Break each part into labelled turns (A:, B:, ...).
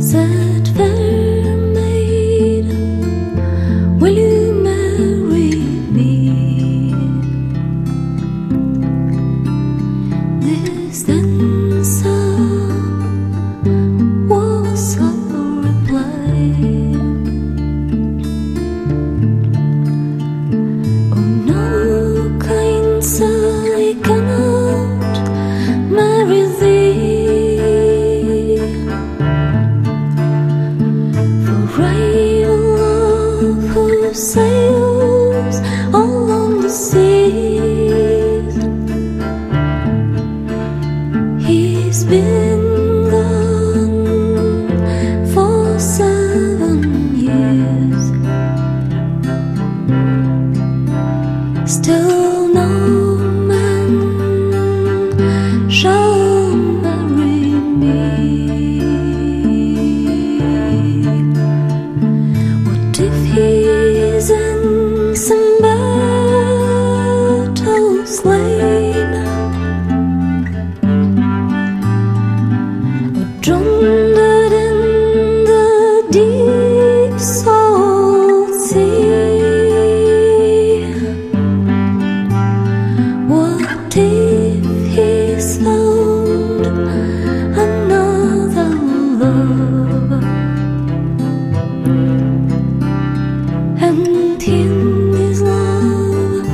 A: said, fair maid, will you marry me? This answer was her reply. Oh no, kind sir, I cannot marry thee, for I love who sails along the seas. He's been gone for 7 years, still no man shall marry me. What if he's in some battle slain, or drowned in the deep salt sea? What if he's found another love, and in his love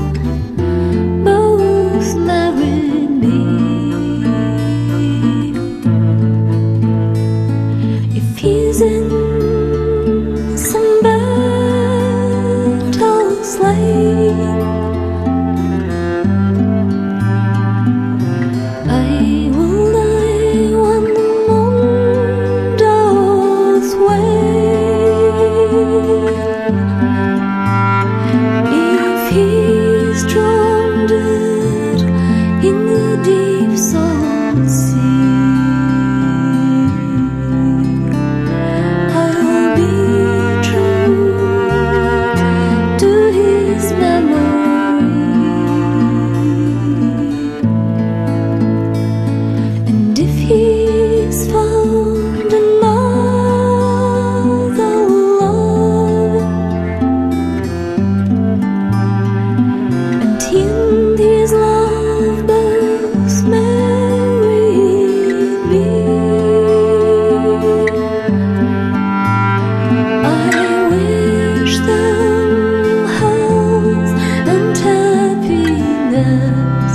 A: both married me? If he's in some battle slain, I will die when the moon doth wane. If he's drowned in the deep salt sea, I'll be true to his memory. And if he's found another love, and in his love both married me, I wish them health and happiness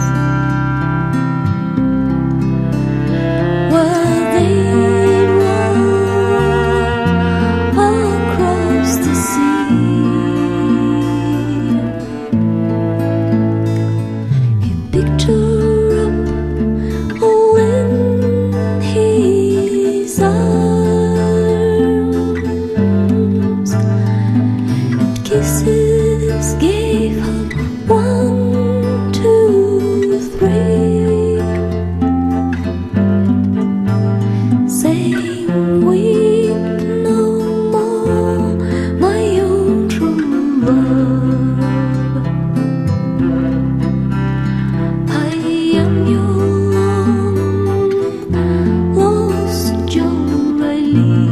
A: while they run across the sea. He picked her up all in his arms, and kisses gave her 1, 2, 3, saying, weep no more, my own true love. I am your long lost Jolie.